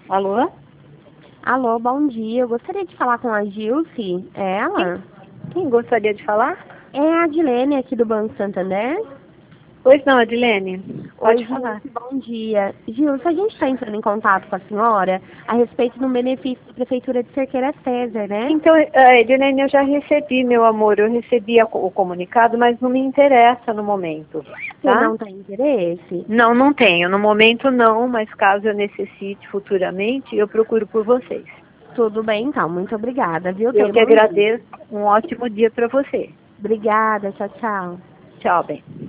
Alô? Alô, bom dia. Eu gostaria de falar com a Gilce. É ela? Quem gostaria de falar? É a Adilene aqui do Banco Santander. Pois não, Adilene. Oi, Pode falar. Gilce, bom dia. Gilce, a gente está entrando em contato com a senhora a respeito do benefício da Prefeitura de Cerqueira César, né? Então, Edilene, eu já recebi, meu amor, eu recebi o comunicado, mas não me interessa no momento, Você tá? não tem interesse? Não, não tenho. No momento não, mas caso eu necessite futuramente, eu procuro por vocês. Tudo bem, então. Muito obrigada, viu? Eu Tenha que um bom dia. agradeço. Um ótimo dia para você. Obrigada, tchau, tchau. Tchau, bem.